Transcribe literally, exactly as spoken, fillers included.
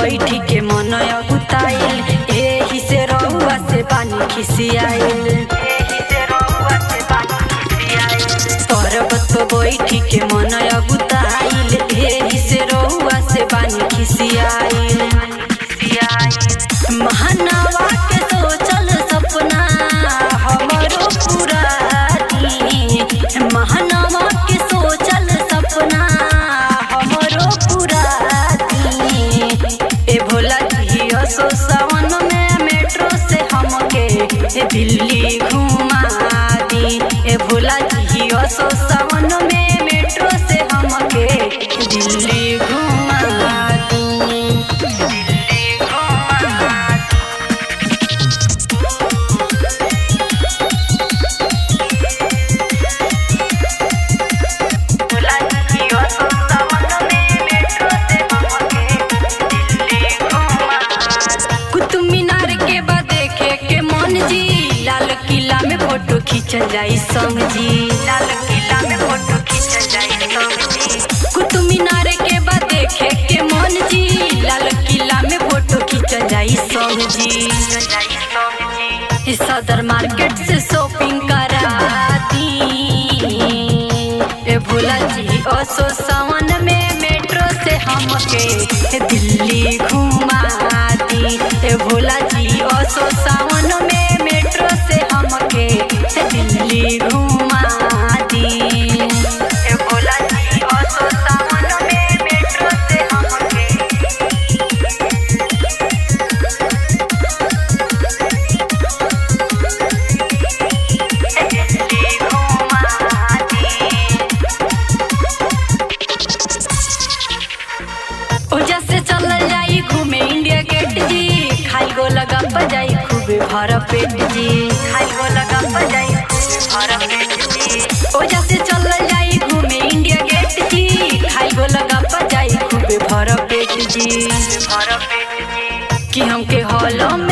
बैठी के मन अगुताइल, एही से रउआ से पानी खिसियाइल। पर्वत पे बैठी के मन अगुताइल, एही से रउआ से पानी खिसियाइल। महानवा के सोचल सपना हमरो पूरा दी, महानवा के सोचल सपना हमरो पूरा दी। ए भोला जी असो सावन में मेट्रो से हमके दिल्ली घुमा दी। ए भोला जी असो सावन में मेट्रो से हमके दिल्ली घुमा दी। फोटो खींचल जाई संग जी, लाल किला में फोटो खींचल जाई संग जी। कुतुब मीनार के बाद देखे के मन जी, लाल किला में फोटो खींचल जाई संग जी। सदर मार्केट से शॉपिंग करा दी। ए भोला जी असो सावन में मेट्रो से हमके दिल्ली घुमा दी। ए भोला जी असो सावन में मेट्रो से हमके दिल्ली घुमा दी। ए भोला जी असो सावन में मेट्रो से हमके दिल्ली घुमा दी। ओजा से चलल जाई घूमे इंडिया गेट जी, खाई गो लगा बजाई खूबे भर पेट जी, खाई गो लगा बजाई खूबे भर पेट जी। ओजा से चलल जाई घूमे इंडिया गेट जी, खाई गो लगा बजाई खूबे भर पेट जी, भर पेट जी। कि हमके हॉल